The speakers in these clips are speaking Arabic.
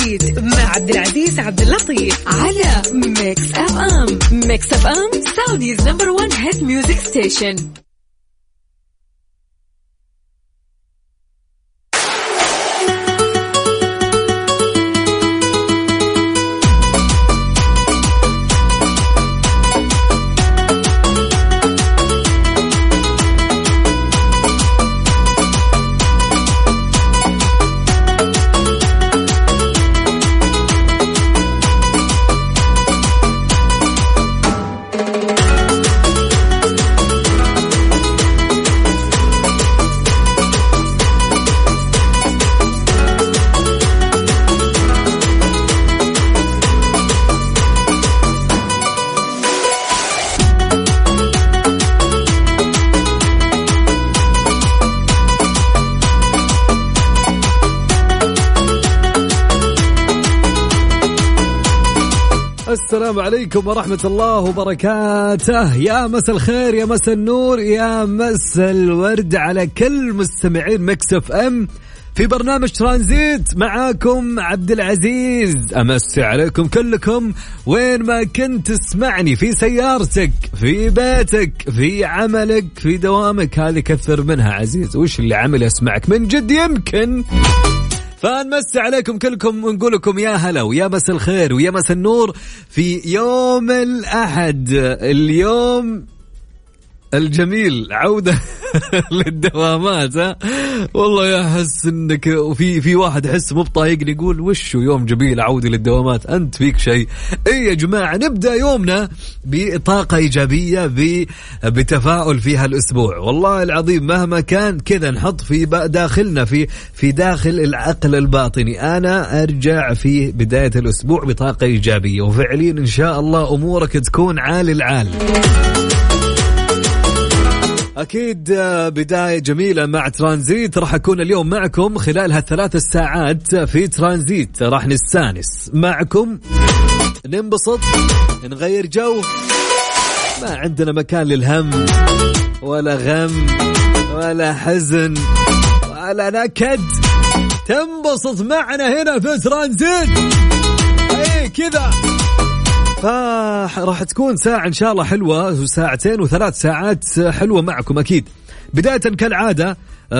ترانزيت مع عبد العزيز عبد اللطيف على ميكس اف ام. ميكس اف ام سعوديز نمبر 1 هيت ميوزك ستيشن. السلام عليكم ورحمة الله وبركاته. يا مساء الخير، يا مساء النور، يا مساء الورد على كل مستمعين ميكس اف ام في برنامج ترانزيت. معاكم عبد العزيز، أمسي عليكم كلكم وين ما كنت تسمعني، في سيارتك، في بيتك، في عملك، في دوامك. هذه كثر منها عزيز، وش اللي عمل يسمعك من جد يمكن. فنمسي عليكم كلكم ونقول لكم يا هلا ويا مساء الخير ويا مساء النور في يوم الأحد، اليوم الجميل، عودة للدوامات. والله يا حس انك وفي واحد يحس مو بطايقني، يقول وشو يوم جميل عودة للدوامات، انت فيك شيء. اي يا جماعة، نبدأ يومنا بطاقة ايجابية، بتفاؤل فيها الاسبوع. والله العظيم مهما كان كذا نحط في داخلنا، في داخل العقل الباطني، انا ارجع في بداية الاسبوع بطاقة ايجابية، وفعليا ان شاء الله امورك تكون عال العال. أكيد بداية جميلة مع ترانزيت. راح أكون اليوم معكم خلال هالثلاث ساعات في ترانزيت، راح نستانس معكم، ننبسط، نغير جو. ما عندنا مكان للهم ولا غم ولا حزن ولا نكد. تنبسط معنا هنا في ترانزيت. أي كذا. راح تكون ساعة إن شاء الله حلوة، وساعتين وثلاث ساعات حلوة معكم أكيد. بداية كالعادة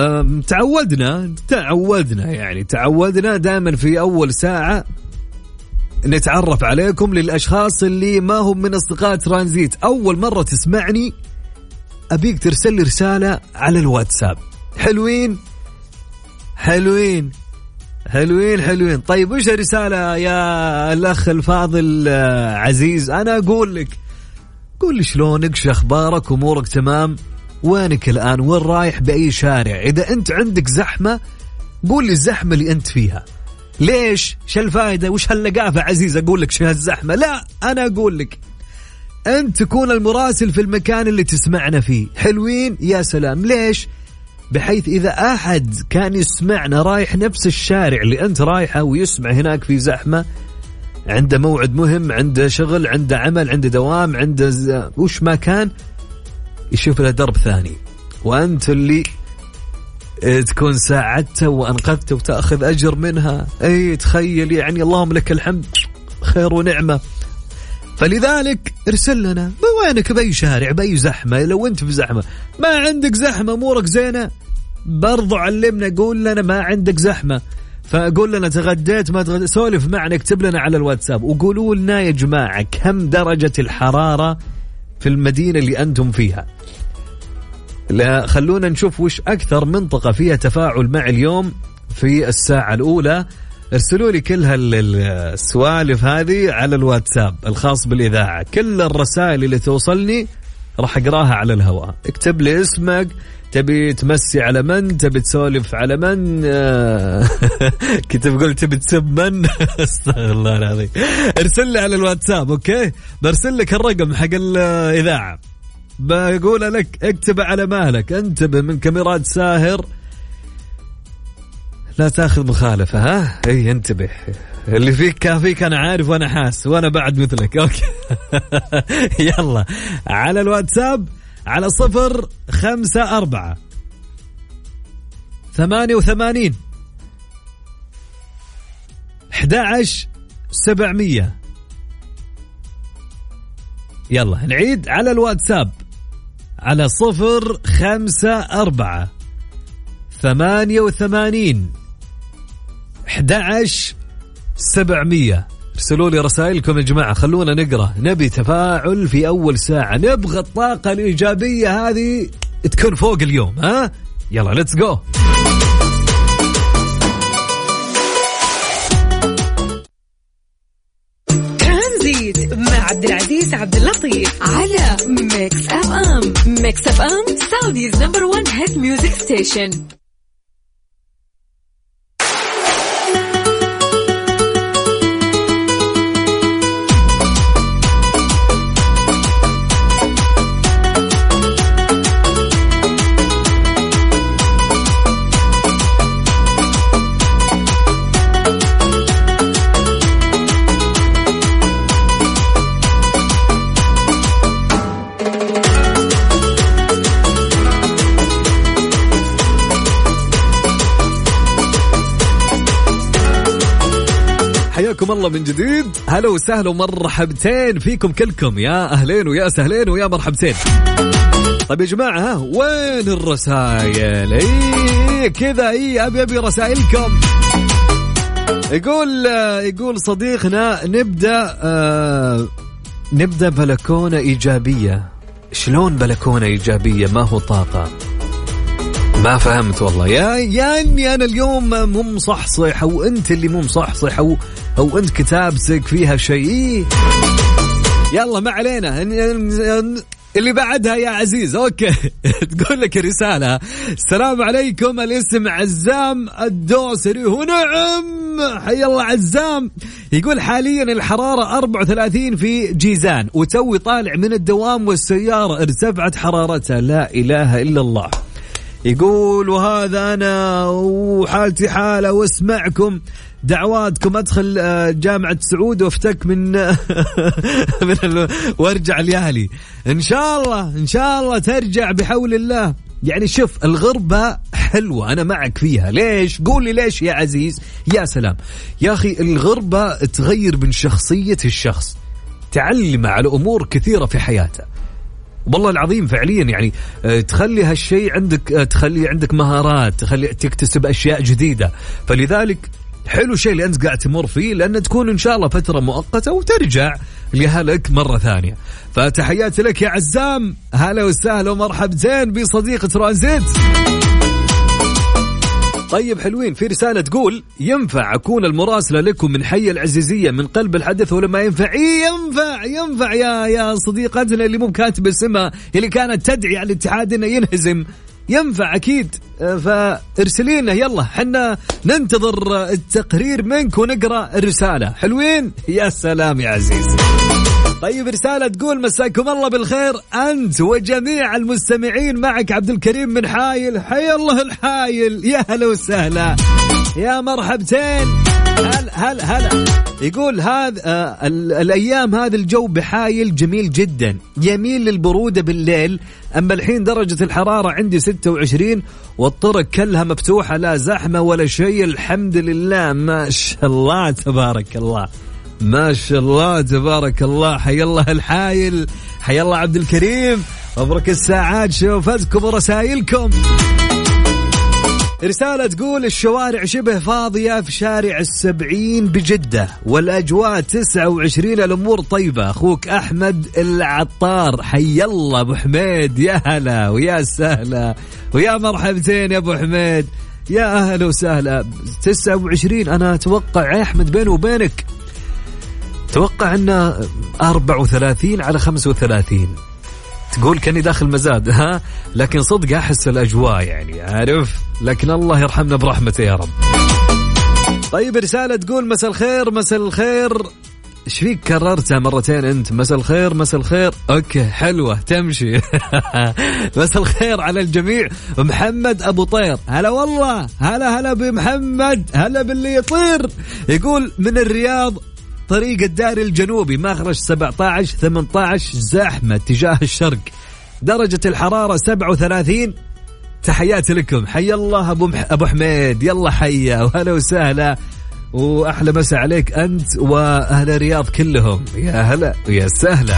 تعودنا دائما في أول ساعة نتعرف عليكم للأشخاص اللي ما هم من أصدقاء ترانزيت. أول مرة تسمعني أبيك ترسل لي رسالة على الواتساب. حلوين. طيب وش الرسالة يا الأخ الفاضل عزيز؟ أنا أقول لك، قول لي شلونك، شو أخبارك، أمورك تمام، وينك الآن، وين رايح، بأي شارع. إذا أنت عندك زحمة قول لي الزحمة اللي أنت فيها، ليش، شو الفائدة، وش هاللقافة عزيز أقول لك شو هالزحمة. لا، أنا أقول لك أنت تكون المراسل في المكان اللي تسمعنا فيه. حلوين، يا سلام. ليش؟ بحيث إذا أحد كان يسمعنا رايح نفس الشارع اللي أنت رايحه ويسمع هناك في زحمة، عنده موعد مهم، عنده شغل، عنده عمل، عنده دوام، عنده وش ما كان، يشوف له درب ثاني، وأنت اللي تكون ساعدته وأنقذته وتأخذ أجر منها. أي تخيل يعني، اللهم لك الحمد، خير ونعمة. فلذلك ارسل لنا وينك، بأي شارع، بأي زحمة. لو انت في زحمة، ما عندك زحمة، امورك زينة، برضو علمنا، قول لنا ما عندك زحمة، فقول لنا تغديت ما تغديت، سولف معنا، اكتب لنا على الواتساب، وقولوا لنا يا جماعة كم درجة الحرارة في المدينة اللي أنتم فيها. لا، خلونا نشوف وش أكثر منطقة فيها تفاعل مع اليوم في الساعة الأولى. ارسلوا لي كل هالسوالف هذه على الواتساب الخاص بالإذاعة. كل الرسائل اللي توصلني راح أقراها على الهواء. اكتب لي اسمك، تبي تمسي على من، تبي تسولف على من، كتب قلت تبي تسب من. استغفر الله العظيم. ارسل لي على الواتساب، اوكي، برسل لك الرقم حق الإذاعة، بقول لك اكتب على مالك، انتبه من كاميرات ساهر، لا تاخذ مخالفة. ها اي انتبه، اللي فيك كافيك، انا عارف وانا حاس وانا بعد مثلك. اوكي. يلا على الواتساب على 054 88 11,700. يلا نعيد على الواتساب على 054-88 11,700. ارسلوا لي رسائلكم يا جماعة، خلونا نقرأ، نبي تفاعل في أول ساعة، نبغى الطاقة الإيجابية هذه تكون فوق اليوم. ها يلا ليتس جو. ترانزيت مع عبد العزيز عبد اللطيف على ميكس اف ام. ميكس اف ام سعوديز نمبر 1 هيت ميوزك ستيشن. حياكم الله من جديد، هلا وسهلا ومرحبتين فيكم كلكم، يا أهلين ويا سهلين ويا مرحبتين. طيب يا جماعة، ها وين الرسائل؟ كذا أبي رسائلكم. يقول صديقنا نبدأ بلكونة إيجابية. شلون بلكونة إيجابية؟ ما هو طاقة؟ ما فهمت والله. يا اني انا اليوم مو مصحصح، او انت اللي مو مصحصح، او انت كتابتك فيها شيء. يلا ما علينا، اللي بعدها يا عزيز. اوكي. تقول لك رسالة: السلام عليكم، الاسم عزام الدوسري. ونعم، حي الله عزام. يقول حاليا الحرارة 34 في جيزان، وتوي طالع من الدوام والسيارة ارتفعت حرارتها. لا اله الا الله. يقول وهذا أنا وحالتي حالة، واسمعكم دعواتكم أدخل جامعة سعود وافتك من وارجع ليالي. إن شاء الله ترجع بحول الله. يعني شوف، الغربة حلوة، أنا معك فيها. ليش؟ قول لي ليش يا عزيز. يا سلام يا أخي، الغربة تغير من شخصية الشخص، تعلم على أمور كثيرة في حياته والله العظيم فعليا. يعني تخلي هالشيء عندك، تخلي عندك مهارات، تخلي تكتسب أشياء جديدة. فلذلك حلو شيء اللي أنت قاعد تمر فيه، لأن تكون إن شاء الله فترة مؤقتة وترجع لأهلك مرة ثانية. فتحياتي لك يا عزام، هلا وسهلا ومرحبتين بصديق ترانزيت. طيب حلوين. في رسالة تقول: ينفع أكون المراسلة لكم من حي العزيزية من قلب الحدث ولا ما ينفع؟ ينفع يا صديقتنا اللي مو كاتب اسمها، اللي كانت تدعي على الاتحاد إنه ينهزم. ينفع أكيد. فارسلينا يلا، حنا ننتظر التقرير منك ونقرأ الرسالة. حلوين. يا سلام يا عزيز. طيب رسالة تقول: مساكم الله بالخير أنت وجميع المستمعين، معك عبد الكريم من حايل. حي الله الحايل، يا هلا وسهلا يا مرحبتين. هلا. يقول هذا الأيام هذا الجو بحايل جميل جدا، يميل للبرودة بالليل. أما الحين درجة الحرارة عندي 26 والطرق كلها مفتوحة، لا زحمة ولا شيء، الحمد لله. ما شاء الله تبارك الله، ما شاء الله تبارك الله. حي الله الحايل، حي الله عبد الكريم، مبروك الساعات شوفتكم ورسائلكم. رسالة تقول: الشوارع شبه فاضية في شارع 70 بجدة، والأجواء 29، الأمور طيبة. أخوك أحمد العطار. حي الله أبو حميد، يا هلا ويا سهلا ويا مرحبتين يا أبو حميد، يا أهلا وسهلا. 29 أنا أتوقع يا أحمد بيني وبينك توقع أنه 34 على 35. تقول كأني داخل مزاد، ها؟ لكن صدق أحس الأجواء يعني عارف، لكن الله يرحمنا برحمته يا رب. طيب رسالة تقول: مساء الخير. ايش فيك كررتها مرتين انت؟ مساء الخير. اوكي حلوة تمشي. مساء الخير على الجميع. محمد ابو طير، هلا والله، هلا بمحمد، هلا باللي يطير. يقول: من الرياض طريق الداري الجنوبي، مخرج 17-18، زحمة اتجاه الشرق، درجة الحرارة 37. تحياتي لكم. حي الله أبو حميد، يلا حيا وهلا وسهلا وأحلى مسا عليك أنت وأهل الرياض كلهم. يا هلا ويا سهلا.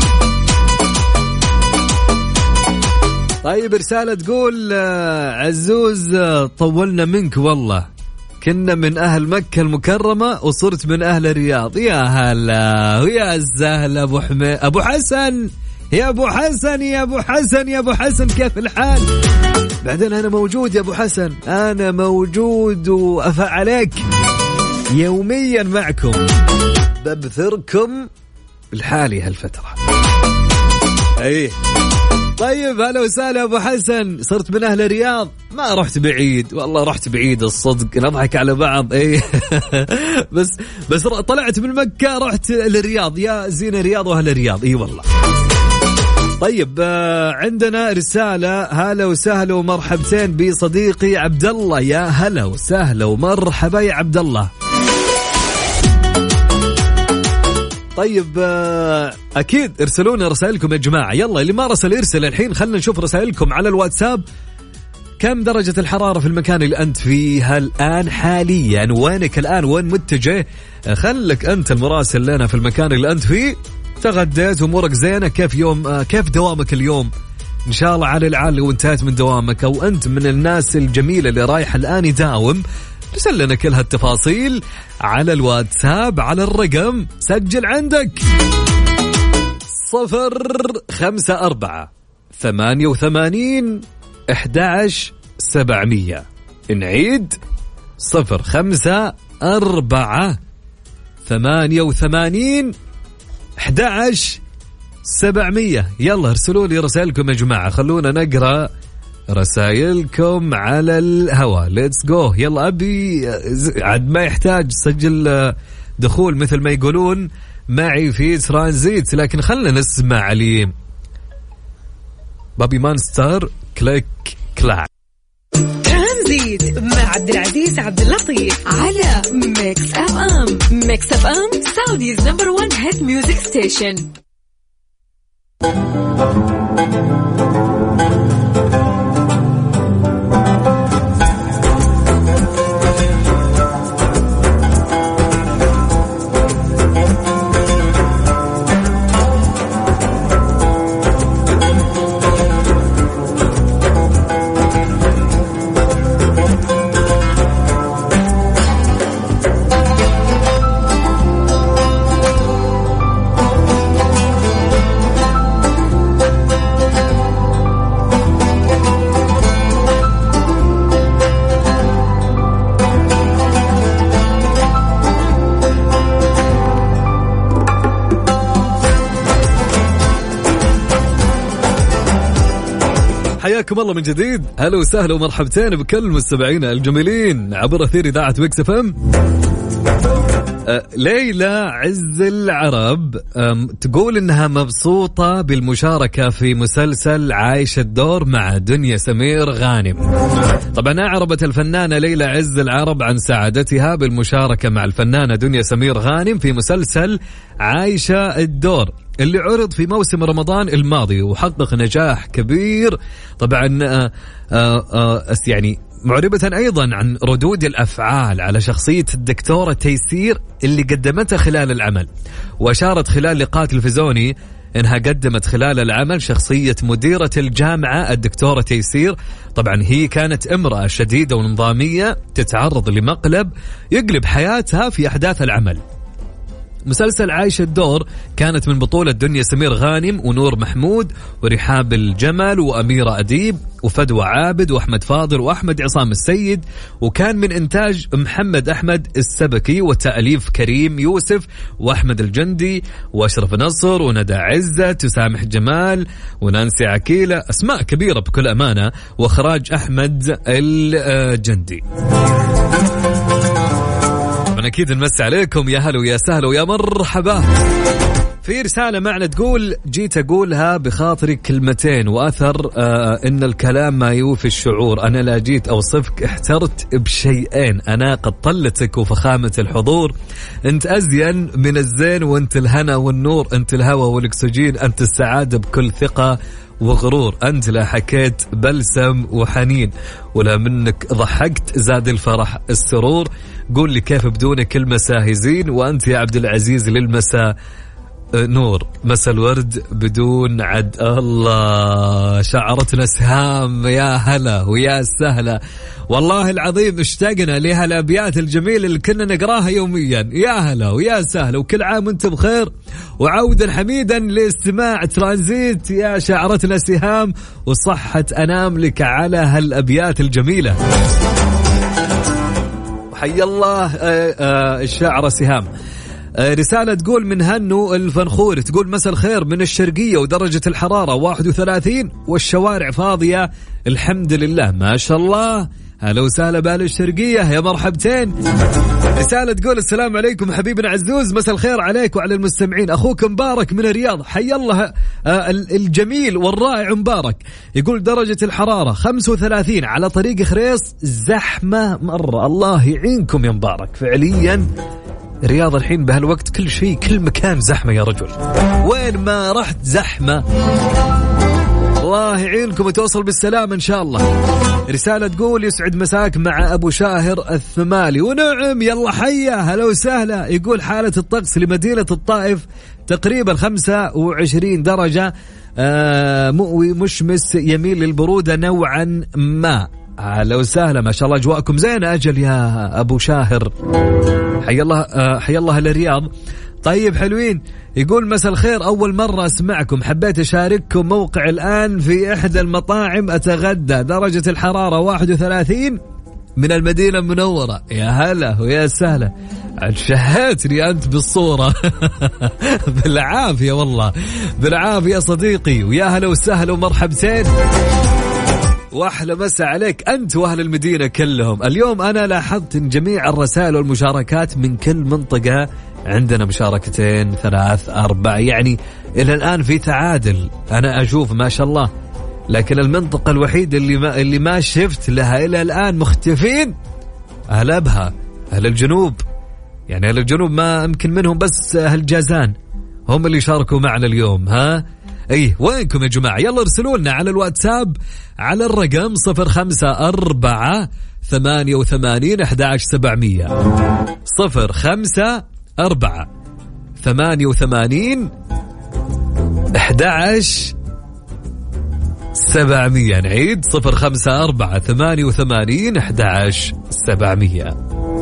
طيب رسالة تقول عزوز طولنا منك والله، كنا من أهل مكة المكرمة وصرت من أهل الرياض. يا هلا ويا سهلا أبو حميد أبو حسن، يا أبو حسن يا أبو حسن يا أبو حسن كيف الحال؟ بعدين أنا موجود يا أبو حسن، أنا موجود وأفع عليك يوميا معكم، ببثركم بالحالي هالفترة. أيه طيب هلا وسهلا أبو حسن، صرت من أهل الرياض. ما رحت بعيد والله، رحت بعيد الصدق، نضحك على بعض. أيه بس طلعت من مكة رحت للرياض، يا زين الرياض وأهل الرياض. إيه والله. طيب عندنا رسالة، هلا وسهلا ومرحبتين بصديقي عبد الله. يا هلا وسهلا ومرحبا يا عبد الله. طيب أكيد ارسلونا رسائلكم يا جماعة، يلا اللي ما رسل يرسل الحين. خلنا نشوف رسائلكم على الواتساب. كم درجة الحرارة في المكان اللي أنت فيها الآن حاليا؟ وينك الآن؟ وين متجه؟ خلك أنت المراسل لنا في المكان اللي أنت فيه. تغديت أمورك زينة؟ كيف دوامك اليوم؟ إن شاء الله على العال لو انتهت من دوامك أو أنت من الناس الجميلة اللي رايح الآن يداوم، رسل لنا كل هالتفاصيل على الواتساب على الرقم، سجل عندك 054-88-11700. نعيد 054-88-11700. يلا ارسلوا لي رسائلكم يا جماعة، خلونا نقرأ رسائلكم على الهواء. ليتس جو. يلا أبي عد ما يحتاج سجل دخول مثل ما يقولون معي في ترانزيت، لكن خلنا نسمع علي بابي مانستر كليك كلاك. ترانزيت مع عبد العزيز عبد اللطيف على ميكس اف ام. ميكس اف ام سعوديز نمبر 1 هيت ميوزك ستيشن. حياكم الله من جديد، هلا وسهلا ومرحبتين بكل مستمعينا الجميلين عبر أثير إذاعة ميكس اف ام. ليلى عز العرب تقول إنها مبسوطة بالمشاركة في مسلسل عايش الدور مع دنيا سمير غانم. طبعا أعربت الفنانة ليلى عز العرب عن سعادتها بالمشاركة مع الفنانة دنيا سمير غانم في مسلسل عايشة الدور اللي عرض في موسم رمضان الماضي وحقق نجاح كبير. طبعا يعني معربة أيضا عن ردود الأفعال على شخصية الدكتورة تيسير اللي قدمتها خلال العمل، وأشارت خلال لقاء تلفزيوني إنها قدمت خلال العمل شخصية مديرة الجامعة الدكتورة تيسير. طبعا هي كانت امرأة شديدة ونظامية تتعرض لمقلب يقلب حياتها في أحداث العمل. مسلسل عايش الدور كانت من بطولة دنيا سمير غانم ونور محمود ورحاب الجمل وأميرة أديب وفدوى عابد وأحمد فاضل وأحمد عصام السيد، وكان من إنتاج محمد أحمد السبكي وتأليف كريم يوسف وأحمد الجندي وأشرف نصر وندى عزت وسامح جمال ونانسي عكيلة، أسماء كبيرة بكل أمانة، وإخراج أحمد الجندي. أكيد نمسي عليكم، يا هلا ويا سهلا ويا مرحبا. في رسالة معنا تقول جيت أقولها بخاطري كلمتين وأثر إن الكلام ما يوفي الشعور. أنا لا جيت أوصفك، احترت بشيئين، أنا قد طلتك وفخامة الحضور. أنت أزين من الزين وأنت الهنا والنور، أنت الهوى والأكسجين، أنت السعادة بكل ثقة وغرور، أنت لا حكيت بلسم وحنين ولا منك ضحكت زاد الفرح السرور. قول لي كيف بدونك المساء هزين، وأنت يا عبد العزيز للمساء نور، مساء الورد بدون عد. الله شعرتنا سهام، يا هلا ويا سهلا، والله العظيم اشتقنا لها الأبيات الجميلة اللي كنا نقراها يوميا. يا هلا ويا سهلا، وكل عام وانتم بخير، وعودا حميدا لاستماع ترانزيت. يا شعرتنا سهام، وصحة أنام لك على هالأبيات الجميلة. وحي الله الشاعرة سهام. رسالة تقول من هنو الفنخور، تقول مساء الخير من الشرقية، ودرجة الحرارة 31 والشوارع فاضية الحمد لله. ما شاء الله، هلا وسهلا بأهل الشرقية، يا مرحبتين. رسالة تقول السلام عليكم حبيبنا عزوز، مساء الخير عليك وعلى المستمعين، أخوك مبارك من الرياض، حي الله الجميل والرائع مبارك. يقول درجة الحرارة 35 على طريق خريص، زحمة مرة. الله يعينكم يا مبارك، فعليا الرياض الحين بهالوقت كل شيء، كل مكان زحمة يا رجل، وين ما رحت زحمة. الله يعينكم وتوصل بالسلام إن شاء الله. رسالة تقول يسعد مساك مع أبو شاهر الثمالي، ونعم يلا حيا، هلا وسهلا. يقول حالة الطقس لمدينة الطائف تقريبا 25 درجة، مؤوي مشمس، يميل للبرودة نوعا ما. هلا وسهلا، ما شاء الله أجواءكم زينة. أجل يا أبو شاهر، حي الله للرياض. طيب حلوين. يقول مساء الخير، أول مرة أسمعكم، حبيت أشارككم موقع الآن في إحدى المطاعم أتغدى، درجة الحرارة 31 من المدينة المنورة. يا هلا ويا سهلا، شهيتني أنت بالصورة. بالعافية والله، بالعافية صديقي، ويا هلا وسهلا ومرحبتين، وأحلى مساء عليك أنت وأهل المدينة كلهم. اليوم أنا لاحظت أن جميع الرسائل والمشاركات من كل منطقة عندنا مشاركتين 3 4، يعني إلى الآن في تعادل أنا أشوف ما شاء الله. لكن المنطقة الوحيدة اللي ما شفت لها إلى الآن مختفين أهل أبها، أهل الجنوب. يعني أهل الجنوب ما يمكن منهم بس أهل جازان هم اللي شاركوا معنا اليوم. ها ايه وينكم يا جماعة؟ يلا ارسلوا لنا على الواتساب على الرقم 054 88 11700 054 88 11700. نعيد 054 88 11700.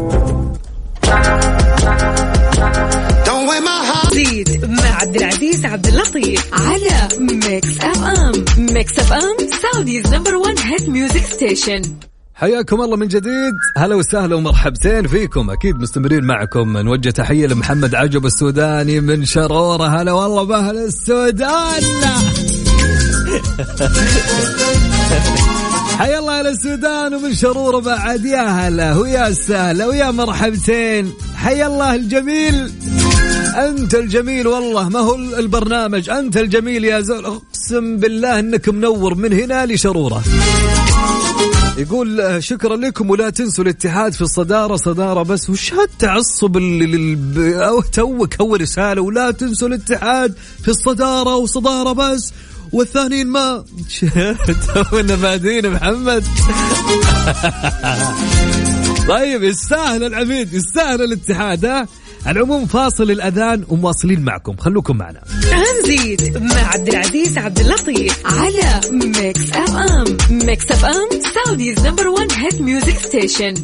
زيد مع عبد العزيز عبد اللطيف على ميكس اف ام. ميكس اف ام سعوديز نمبر 1 هيت ميوزك ستيشن. حياكم الله من جديد، هلا وسهلا ومرحبتين فيكم. أكيد مستمرين معكم. نوجه تحية لمحمد عجب السوداني من شرورة، هلا والله بأهل السودان. حيا الله على السودان ومن شرورة بعد، يا هلا ويا سهلا ويا مرحبتين. حيا الله الجميل، أنت الجميل والله، ما هو البرنامج، أنت الجميل يا زول، أقسم بالله أنك منور من هنا لشرورة. يقول شكرا لكم، ولا تنسوا الاتحاد في الصدارة، صدارة بس. وش هالتعصب أو توك أول رسالة، ولا تنسوا الاتحاد في الصدارة وصدارة بس، والثانيين ما تونا بادين محمد. طيب يستاهل العبيد، يستاهل الاتحاد. ها العموم فاصل الأذان ومواصلين معكم، خلوكم معنا. ترانزيت مع عبد العزيز عبد اللطيف على ميكس اف ام. ميكس اف ام سعوديز نمبر 1 هيت ميوزك ستيشن.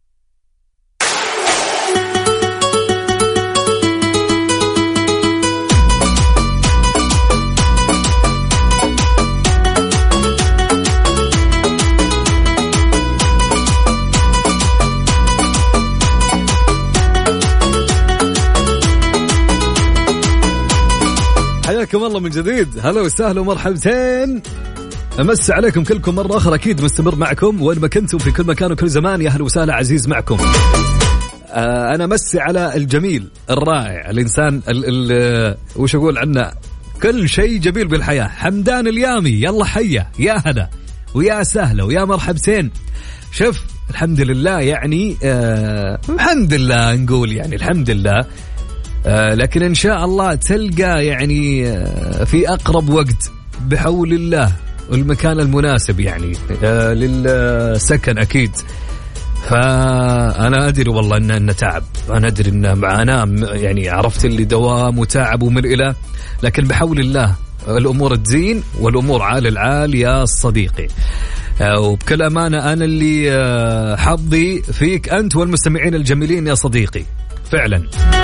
حياكم الله من جديد، هلا وسهلا ومرحبتين. أمس عليكم كلكم مرة أخرى، أكيد مستمر معكم وين ما كنتم في كل مكان وكل زمان. يا هلا وسهلا عزيز معكم. أنا مسي على الجميل الرائع الإنسان وش أقول عنه، كل شيء جميل بالحياة، حمدان اليامي. يلا حيا، يا هلا ويا سهلا ويا مرحبتين. شوف الحمد لله، يعني الحمد لله نقول، يعني الحمد لله. لكن إن شاء الله تلقى يعني في أقرب وقت بحول الله المكان المناسب يعني للسكن أكيد. فأنا أدري والله إنه تعب، أنا أدري إنه معاناة، يعني عرفت اللي دوام وتعب وملئلة، لكن بحول الله الأمور تزين والأمور عال العال يا صديقي. وبكل أمانة أنا اللي حظي فيك أنت والمستمعين الجميلين يا صديقي فعلا.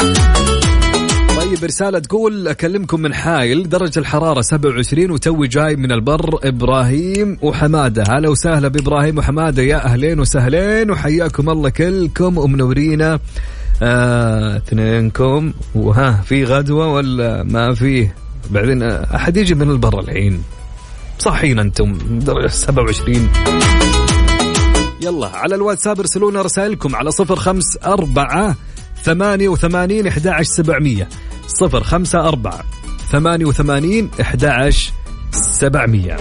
طيب رسالة تقول أكلمكم من حايل، درجة الحرارة 27 وتوي جاي من البر. إبراهيم وحمادة، هلا وسهلا بإبراهيم وحمادة، يا أهلين وسهلين وحياكم الله كلكم ومنورينا اثنينكم. وها في غدوة ولا ما فيه؟ بعدين أحد يجي من البر الحين، صحين أنتم درجة 27. يلا على الواتساب ارسلونا رسائلكم على 054 88 11 700 054 88 11 700.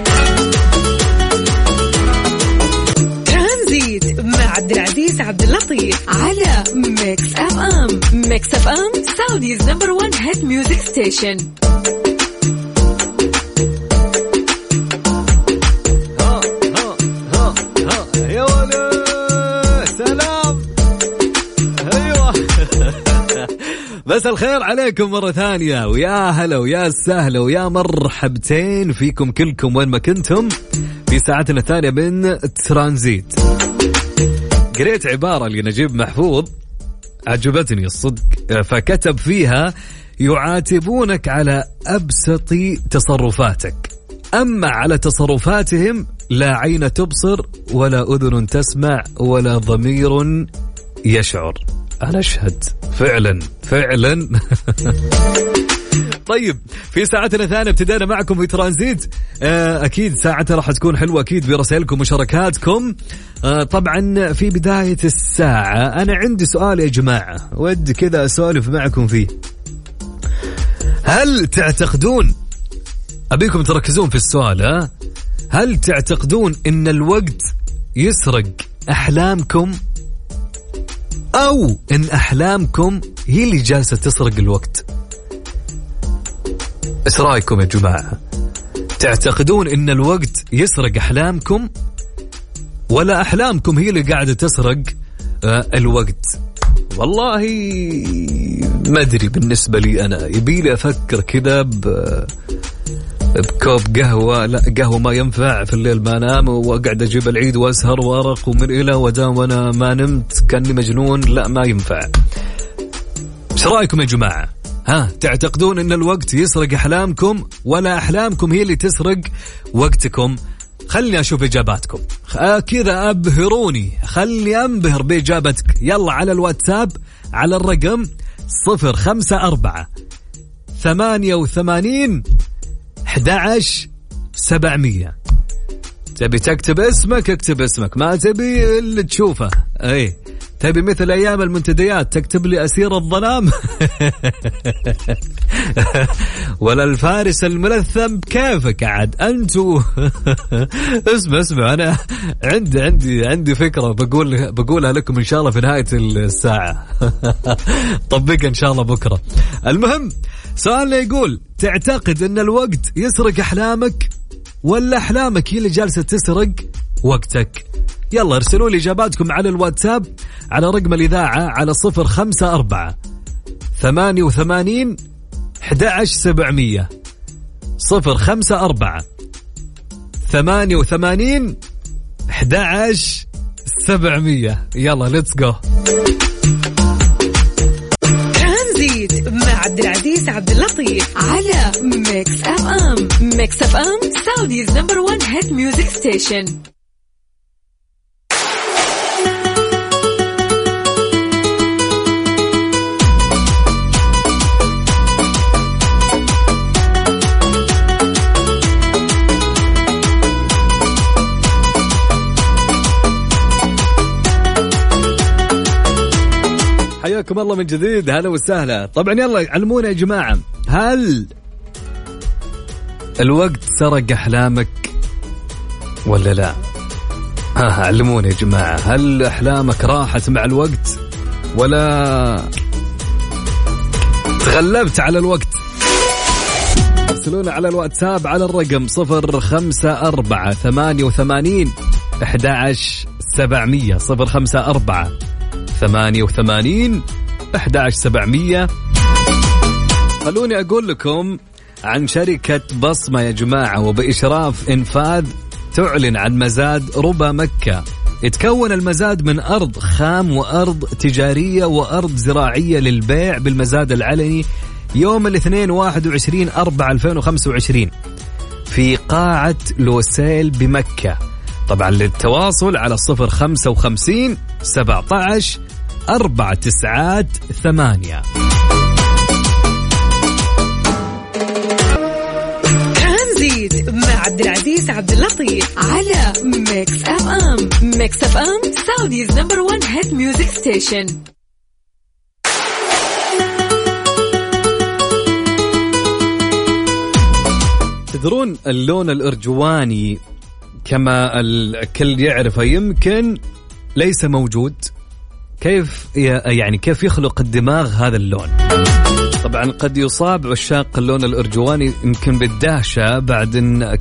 ترانزيت مع عبد العزيز عبد اللطيف على ميكس اف ام. ميكس اف ام سعوديز نمبر 1 هيت ميوزك ستيشن. بس الخير عليكم مرة ثانية، ويا هلا ويا سهلا ويا مرحبتين فيكم كلكم وين ما كنتم في ساعتنا الثانية من ترانزيت. قريت عبارة لنجيب محفوظ عجبتني الصدق، فكتب فيها يعاتبونك على أبسط تصرفاتك، أما على تصرفاتهم لا عين تبصر ولا أذن تسمع ولا ضمير يشعر. أنا أشهد فعلا فعلا. طيب في ساعتنا الثانية ابتدينا معكم في ترانزيت. أكيد ساعتها راح تكون حلوة أكيد برسائلكم ومشاركاتكم. طبعا في بداية الساعة أنا عندي سؤال يا جماعة، ودي كذا أسولف معكم فيه. هل تعتقدون، أبيكم تركزون في السؤال، هل تعتقدون إن الوقت يسرق أحلامكم، أو إن أحلامكم هي اللي جالسة تسرق الوقت؟ إيش رأيكم يا جماعة؟ تعتقدون إن الوقت يسرق أحلامكم، ولا أحلامكم هي اللي قاعدة تسرق الوقت؟ والله ما أدري، بالنسبة لي أنا يبيلي أفكر كذا بكوب قهوة. لا قهوة ما ينفع، في الليل ما نام وأقعد أجيب العيد وأسهر وأرق ومن إلى ودام وأنا ما نمت كأني مجنون، لا ما ينفع. إيش رأيكم يا جماعة؟ تعتقدون إن الوقت يسرق أحلامكم، ولا أحلامكم هي اللي تسرق وقتكم؟ خلني أشوف إجاباتكم كذا، أبهروني، خلني أنبهر بإجابتك. يلا على الواتساب على الرقم 054 88 11 700. تبي تكتب اسمك اكتب اسمك، ما تبي اللي تشوفه. اي تبي مثل ايام المنتديات تكتب لي اسير الظلام ولا الفارس الملثم، كيفك عاد انتو. اسمع انا عندي فكرة بقولها لكم ان شاء الله في نهاية الساعة. طبقها ان شاء الله بكرة. المهم سؤالنا يقول تعتقد ان الوقت يسرق احلامك، ولا أحلامك هي اللي جالسة تسرق وقتك؟ يلا ارسلوا لي إجاباتكم على الواتساب على رقم الإذاعة على 054 88 11 700 054 88 11 700. يلا ليتس جو. ترانزيت مع عبد العزيز عبد اللطيف على ميكس اف ام. ميكس اف ام سعوديز نمبر 1 هيت ميوزك ستيشن. حياكم الله من جديد، هلا وسهلا. طبعا يلا علمونا يا جماعة، هل الوقت سرق أحلامك ولا لا؟ علمونا يا جماعة، هل أحلامك راحت مع الوقت ولا تغلبت على الوقت؟ ارسلونا على الواتساب على الرقم 054 88 11 700 054 88 11700. خلوني أقول لكم عن شركة بصمة يا جماعة، وبإشراف إنفاذ تعلن عن مزاد ربا مكة. يتكون المزاد من أرض خام وأرض تجارية وأرض زراعية للبيع بالمزاد العلني يوم الاثنين 21/4/2025 في قاعة لوسيل بمكة. طبعا للتواصل على 055 17 498. ترانزيت مع عبد العزيز عبد اللطيف على ميكس اف ام. ميكس اف ام سعوديز نمبر 1 هيت ميوزك ستيشن. تدرون اللون الأرجواني كما الكل يعرفه يمكن ليس موجود. كيف يخلق الدماغ هذا اللون؟ طبعا قد يصاب عشاق اللون الأرجواني يمكن بالدهشة بعد أن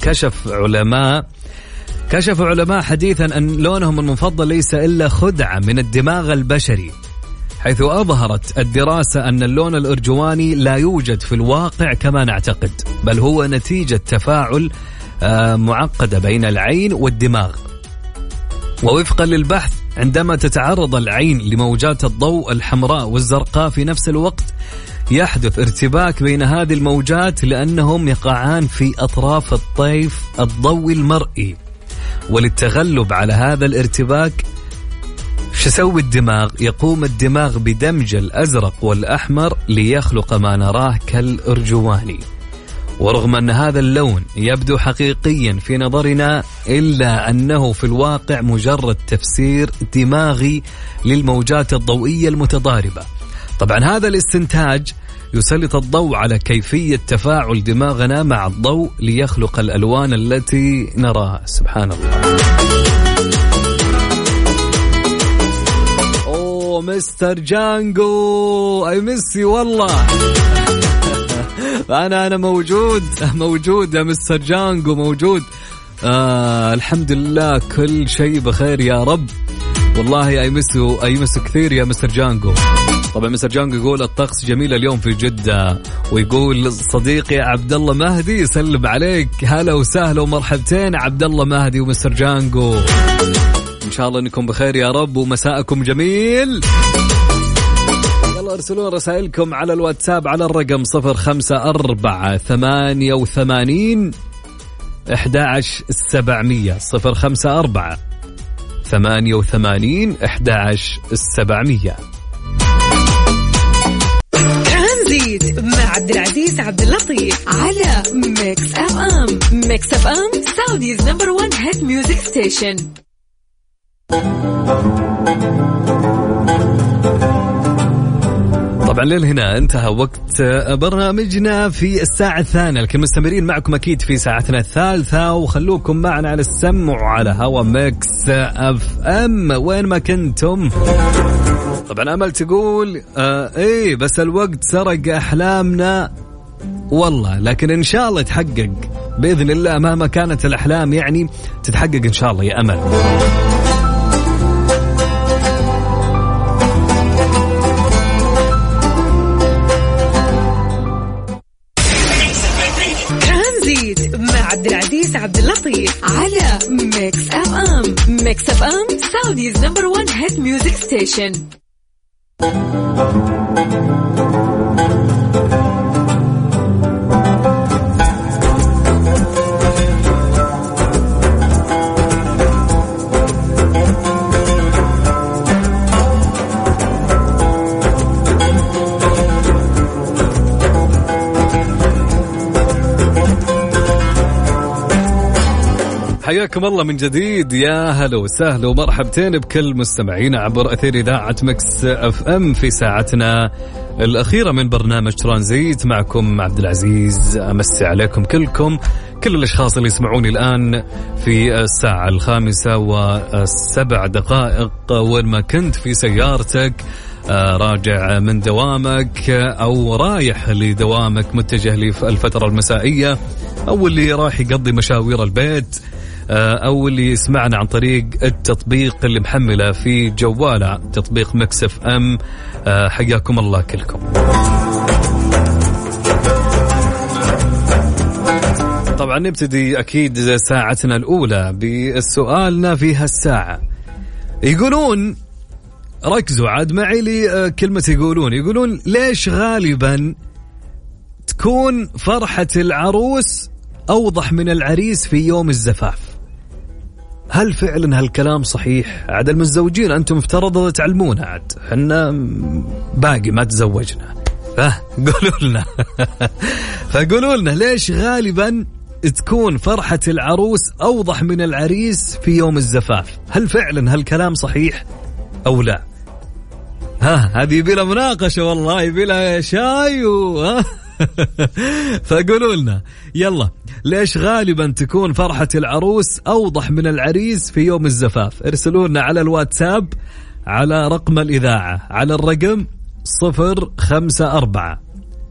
كشف علماء حديثا أن لونهم المفضل ليس إلا خدعة من الدماغ البشري، حيث أظهرت الدراسة أن اللون الأرجواني لا يوجد في الواقع كما نعتقد، بل هو نتيجة تفاعل معقدة بين العين والدماغ. ووفقا للبحث، عندما تتعرض العين لموجات الضوء الحمراء والزرقاء في نفس الوقت يحدث ارتباك بين هذه الموجات لأنهم يقعان في أطراف الطيف الضوئي المرئي. وللتغلب على هذا الارتباك شو يسوي الدماغ؟ يقوم الدماغ بدمج الأزرق والأحمر ليخلق ما نراه كالأرجواني. ورغم أن هذا اللون يبدو حقيقيا في نظرنا، إلا أنه في الواقع مجرد تفسير دماغي للموجات الضوئية المتضاربة. طبعا هذا الاستنتاج يسلط الضوء على كيفية تفاعل دماغنا مع الضوء ليخلق الألوان التي نراها. سبحان الله. أوه مستر جانجو، أي ميسي والله. أنا موجود يا مستر جانجو، موجود. الحمد لله كل شيء بخير يا رب. والله أي مسو كثير يا مستر جانجو. طبعا مستر جانجو يقول الطقس جميل اليوم في جدة، ويقول صديقي عبد الله مهدي يسلم عليك. هلا وسهلا ومرحبتين عبد الله مهدي ومستر جانجو، إن شاء الله أنكم بخير يا رب ومساءكم جميل. يلا ارسلون رسائلكم على الواتساب على الرقم 054-88 11700 054-88 11700. ترانزيت مع عبد العزيز عبد اللطيف على ميكس اف ام. ميكس اف ام سعوديز نمبر 1 هيت ميوزك ستيشن. طبعا لهنا انتهى وقت برنامجنا في الساعة الثانية، لكن مستمرين معكم أكيد في ساعتنا الثالثة، وخلوكم معنا على السمع على هوا ميكس اف ام وين ما كنتم. طبعا أمل تقول بس الوقت سرق أحلامنا والله، لكن إن شاء الله يتحقق بإذن الله. مهما كانت الأحلام يعني تتحقق إن شاء الله يا أمل. مع عبد العزيز عبد اللطيف على ميكس اف ام. ميكس اف ام سعوديز نمبر 1 هيت ميوزك ستيشن. حياكم الله من جديد، يا هلا وسهلا ومرحبتين بكل مستمعينا عبر أثير إذاعة ميكس اف ام في ساعتنا الأخيرة من برنامج ترانزيت. معكم عبد العزيز، أمسي عليكم كلكم، كل الأشخاص اللي يسمعوني الآن في الساعة 5:07 وين ما كنت في سيارتك، راجع من دوامك أو رايح لدوامك، متجه للفترة المسائية، أو اللي راح يقضي مشاوير البيت، أو اللي يسمعنا عن طريق التطبيق اللي محمله في جواله تطبيق ميكس اف ام. حياكم الله كلكم. طبعا نبتدي أكيد ساعتنا الأولى بسؤالنا في هالساعة. يقولون ركزوا عاد معي لي كلمة يقولون ليش غالبا تكون فرحة العروس أوضح من العريس في يوم الزفاف؟ هل فعلا هالكلام صحيح؟ عاد المتزوجين أنتم مفترض تعلمونا، عاد حنا باقي ما تزوجنا، قولوا لنا فقولوا لنا ليش غالبا تكون فرحة العروس أوضح من العريس في يوم الزفاف؟ هل فعلا هالكلام صحيح أو لا؟ هذه بلا مناقشة والله، بلا شاي فقولوا لنا يلا ليش غالبا تكون فرحة العروس أوضح من العريس في يوم الزفاف؟ ارسلوا لنا على الواتساب على رقم الإذاعة على الرقم 054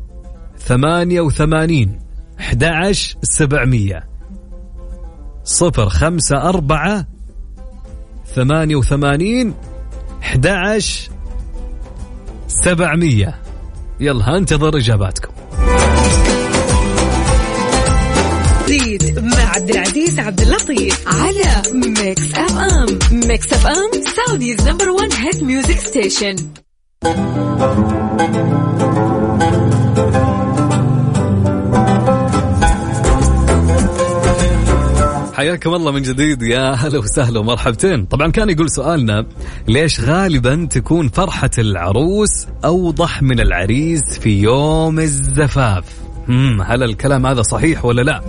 88 11 700 054 88 11 700. يلا انتظر إجاباتكم. زيد مع عبد العزيز عبد اللطيف على ميكس اف ام. ميكس اف ام سعوديز نمبر 1 هيت ميوزك ستيشن. حياكم الله من جديد، يا هلا وسهلا ومرحبتين. طبعا كان يقول سؤالنا ليش غالبا تكون فرحة العروس أوضح من العريس في يوم الزفاف؟ هل الكلام هذا صحيح ولا لا؟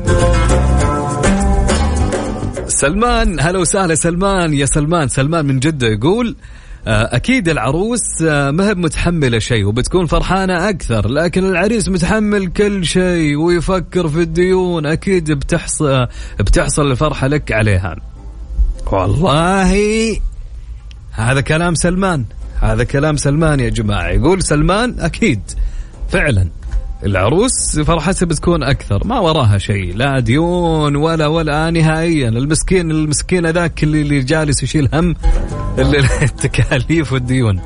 سلمان، هلا وسهلا سلمان. يا سلمان من جدة يقول أكيد العروس ما هي متحملة شيء وبتكون فرحانة أكثر، لكن العريس متحمل كل شيء ويفكر في الديون، أكيد بتحصل الفرحة لك عليها. والله هذا كلام سلمان يا جماعة. يقول سلمان أكيد فعلا العروس فرحتها بتكون أكثر، ما وراها شيء، لا ديون ولا نهائيا. المسكين ذاك اللي جالس يشيل هم التكاليف والديون.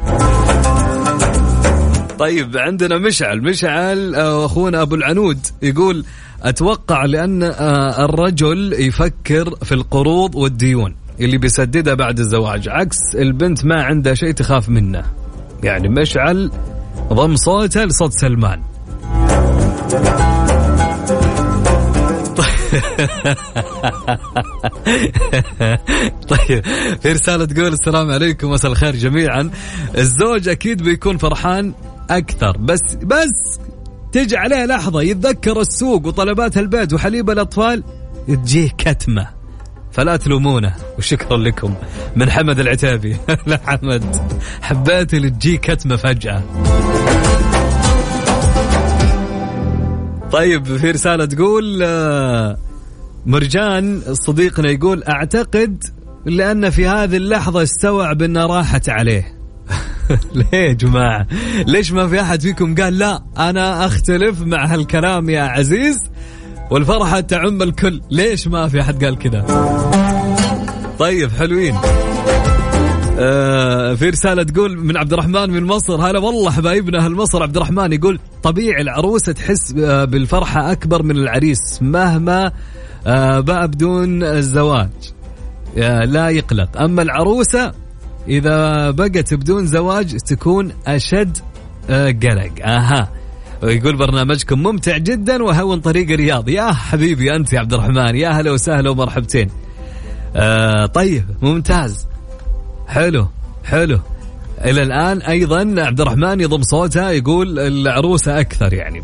طيب عندنا مشعل أخونا أبو العنود يقول أتوقع لأن الرجل يفكر في القروض والديون اللي بيسددها بعد الزواج، عكس البنت ما عندها شيء تخاف منه. يعني مشعل ضم صوتها لصوت سلمان. طيب في رسالة تقول السلام عليكم مساء الخير جميعا. الزوج أكيد بيكون فرحان أكثر، بس تجي عليه لحظة يتذكر السوق وطلبات البيت وحليب الأطفال تجيه كتمة، فلا تلومونه. وشكرا لكم من حمد العتابي. لا حمد، حبيت اللي تجيه كتمة فجأة. طيب في رسالة تقول مرجان صديقنا يقول أعتقد لأن في هذه اللحظة استوعب أن راحت عليه. ليه يا جماعة؟ ليش ما في أحد فيكم قال لا أنا أختلف مع هالكلام يا عزيز والفرحة تعم الكل؟ ليش ما في أحد قال كذا؟ طيب حلوين. في رسالة تقول من عبد الرحمن من مصر، هلا والله حبايبنا هالمصر. عبد الرحمن يقول طبيعي العروسة تحس بالفرحة أكبر من العريس مهما بقى بدون الزواج لا يقلق، أما العروسة إذا بقت بدون زواج تكون أشد قلق. ويقول برنامجكم ممتع جدا وهون طريق الرياض. يا حبيبي أنت يا عبد الرحمن، يا هلا وسهلا ومرحبتين. طيب ممتاز، حلو. إلى الآن أيضا عبد الرحمن يضم صوتها يقول العروسة أكثر يعني.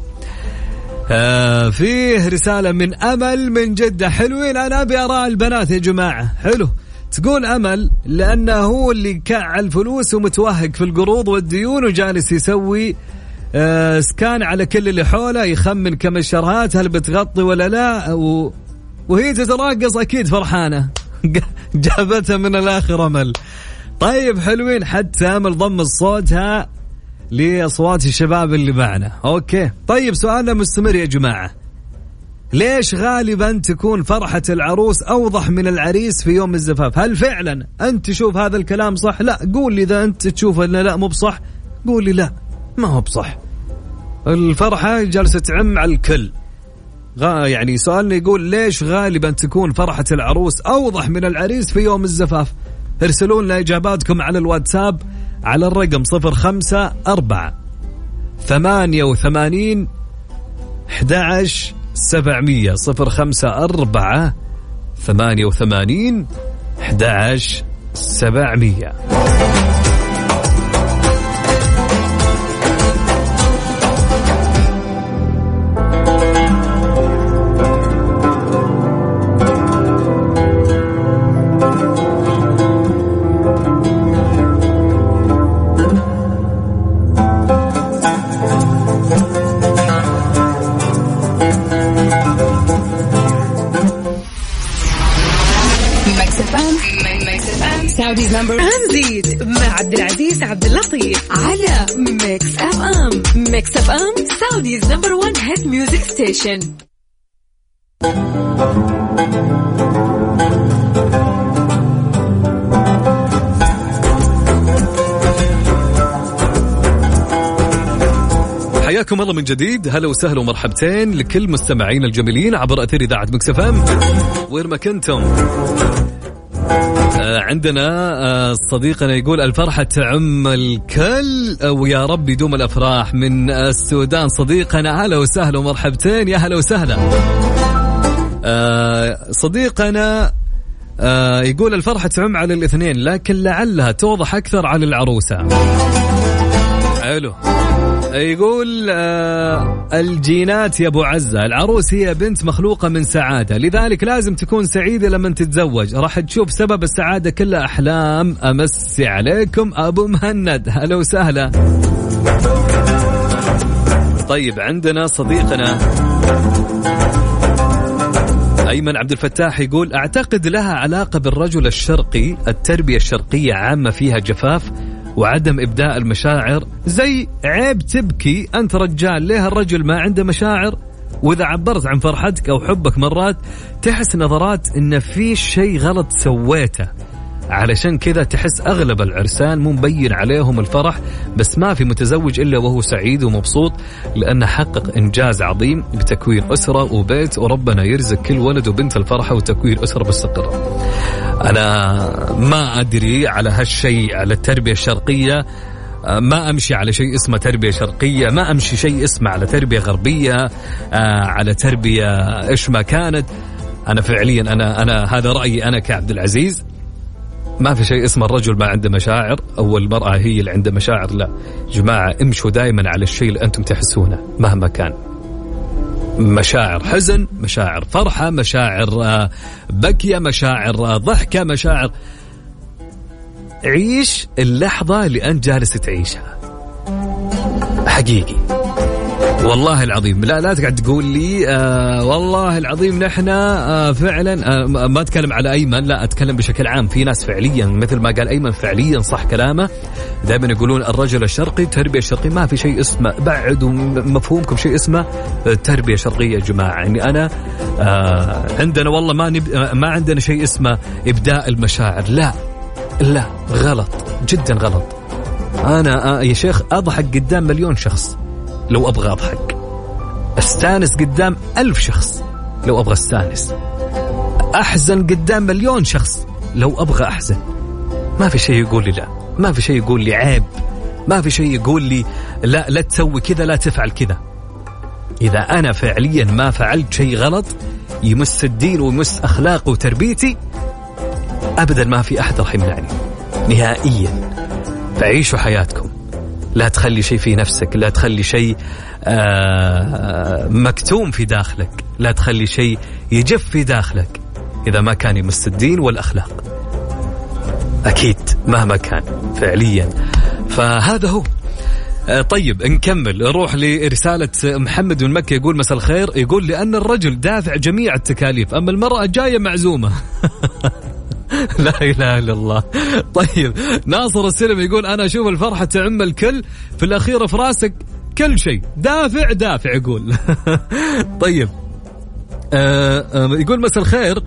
فيه رسالة من أمل من جدة. حلوين، أنا أبي أراء البنات يا جماعة. حلو، تقول أمل لأنه هو اللي كعل فلوس ومتوهق في القروض والديون وجالس يسوي سكان على كل اللي حوله، يخمن كم الشرهات هل بتغطي ولا لا، وهي تتراقص أكيد فرحانة. جابتها من الآخر أمل. طيب حلوين، حتى أمل ضم صوتها لأصوات الشباب اللي معنا. أوكي طيب سؤالنا مستمر يا جماعة. ليش غالبا تكون فرحة العروس أوضح من العريس في يوم الزفاف؟ هل فعلا أنت تشوف هذا الكلام صح؟ لا، قول لي إذا أنت تشوف أنه لا مو بصح، قول لي لا ما هو بصح. الفرحة جالسة تعم على الكل. يعني سؤالنا يقول ليش غالبا تكون فرحة العروس أوضح من العريس في يوم الزفاف؟ ارسلوا لنا إجاباتكم على الواتساب على الرقم 054 88 11 700 054 88 11 700. ترانزيت مع عبد العزيز عبد اللطيف على ميكس اف ام. ميكس اف ام سعوديز نمبر 1 هيت ميوزك ستيشن. حياكم الله من جديد. هلا وسهلا ومرحبتين لكل مستمعين الجميلين عبر أثير إذاعة ميكس اف ام وين ما كنتم. عندنا صديقنا يقول الفرحة تعم الكل ويا رب يدوم الأفراح من السودان. صديقنا هلا وسهلا ومرحبتين، يا هلا وسهلا. صديقنا يقول الفرحة تعم على الاثنين لكن لعلها توضح أكثر على العروسة. حلو. يقول الجينات يا أبو عزة، العروس هي بنت مخلوقة من سعادة، لذلك لازم تكون سعيدة لما تتزوج، راح تشوف سبب السعادة كلها أحلام. أمسي عليكم أبو مهند، هلا وسهلا. طيب عندنا صديقنا أيمن عبد الفتاح يقول أعتقد لها علاقة بالرجل الشرقي، التربية الشرقية عامة فيها جفاف وعدم إبداء المشاعر، زي عيب تبكي أنت رجال، ليه الرجل ما عنده مشاعر؟ وإذا عبرت عن فرحتك أو حبك مرات تحس نظرات إن في شيء غلط سويته، علشان كذا تحس أغلب العرسان مو مبين عليهم الفرح، بس ما في متزوج إلا وهو سعيد ومبسوط لأنه حقق إنجاز عظيم بتكوين أسرة وبيت، وربنا يرزق كل ولد وبنت الفرحة وتكوين أسرة مستقرة. أنا ما أدري على هالشيء، على التربية الشرقية ما أمشي على شيء اسمه تربية شرقية، ما أمشي شيء اسمه على تربية غربية، على تربية إيش ما كانت. أنا فعليا أنا هذا رأيي أنا كعبد العزيز، ما في شيء اسمه الرجل ما عنده مشاعر أو المرأة هي اللي عنده مشاعر. لا جماعة، امشوا دائما على الشيء اللي أنتم تحسونه مهما كان، مشاعر حزن، مشاعر فرحة، مشاعر بكية، مشاعر ضحكة، مشاعر. عيش اللحظة اللي أنت جالس تعيشها حقيقي والله العظيم. لا تقعد تقول لي والله العظيم نحن فعلا ما أتكلم على أيمن، لا أتكلم بشكل عام. في ناس فعليا مثل ما قال أيمن فعليا صح كلامه، دائما يقولون الرجل الشرقي تربية الشرقية، ما في شيء اسمه بعد مفهومكم شيء اسمه تربية شرقية يا جماعة. يعني أنا عندنا والله ما عندنا شيء اسمه إبداء المشاعر، لا غلط جدا غلط. أنا يا شيخ أضحك قدام مليون شخص لو أبغى أضحك، استانس قدام 1000 شخص لو أبغى استانس، أحزن قدام مليون شخص لو أبغى أحزن. ما في شيء يقول لي لا، ما في شيء يقول لي عيب، ما في شيء يقول لي لا تسوي كذا، لا تفعل كذا. إذا أنا فعليا ما فعلت شيء غلط يمس الدين ويمس أخلاقي وتربيتي، أبدا ما في أحد راح يمنعني نهائيا. فعيشوا حياتكم، لا تخلي شيء في نفسك، لا تخلي شيء مكتوم في داخلك، لا تخلي شيء يجف في داخلك إذا ما كان يمس الدين والأخلاق، أكيد مهما كان فعليا. فهذا هو. طيب نكمل، نروح لرسالة محمد من مكة يقول مساء الخير، يقول لأن الرجل دافع جميع التكاليف أما المرأة جاية معزومة. لا إله إلا الله. طيب ناصر السلم يقول أنا أشوف الفرحة تعم الكل، في الأخير في راسك كل شيء، دافع يقول. طيب يقول مساء الخير.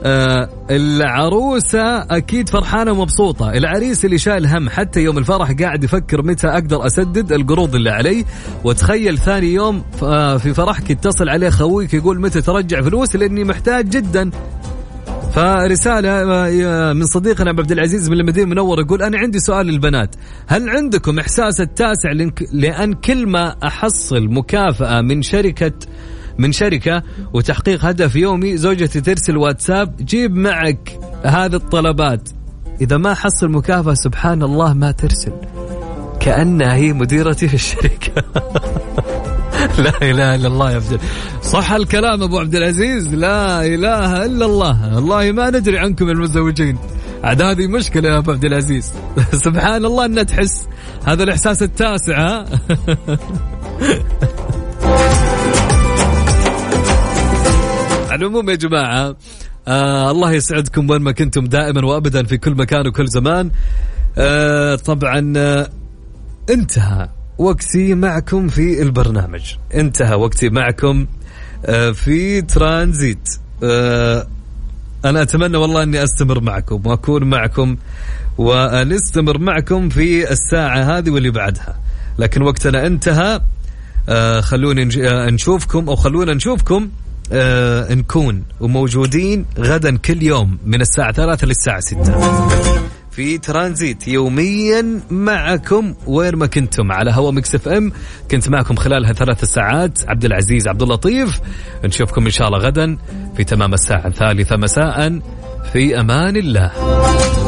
العروسة أكيد فرحانة ومبسوطة، العريس اللي شايل هم حتى يوم الفرح قاعد يفكر متى أقدر أسدد القروض اللي علي. وتخيل ثاني يوم في فرحك يتصل عليه خويك يقول متى ترجع فلوس لأني محتاج جدا. فرسالة من صديقنا عبد العزيز من المدينة المنورة يقول أنا عندي سؤال للبنات، هل عندكم إحساس التاسع لأن كل ما أحصل مكافأة من شركة وتحقيق هدف يومي زوجتي ترسل واتساب جيب معك هذه الطلبات، إذا ما حصل مكافأة سبحان الله ما ترسل، كأنها هي مديرتي في الشركة. لا إله إلا الله يا عبد. صح الكلام أبو عبد العزيز، لا إله إلا الله. والله ما ندري عنكم المتزوجين، عاد هذه مشكلة يا أبو عبد العزيز. سبحان الله أنها تحس هذا الإحساس التاسع. على العموم يا جماعة الله يسعدكم وين ما كنتم دائما وأبدا في كل مكان وكل زمان. طبعا انتهى وقتي معكم في البرنامج، انتهى وقتي معكم في ترانزيت. أنا أتمنى والله أني أستمر معكم وأكون معكم ونستمر معكم في الساعة هذه واللي بعدها، لكن وقتنا انتهى. خلونا نشوفكم أو خلونا نشوفكم نكون وموجودين غدا كل يوم من الساعة 3 للساعة 6 في ترانزيت يوميا معكم وين ما كنتم على هوا ميكس اف ام. كنت معكم خلالها 3 ساعات عبد العزيز عبد اللطيف. نشوفكم إن شاء الله غدا في تمام الساعة 3 مساء. في أمان الله.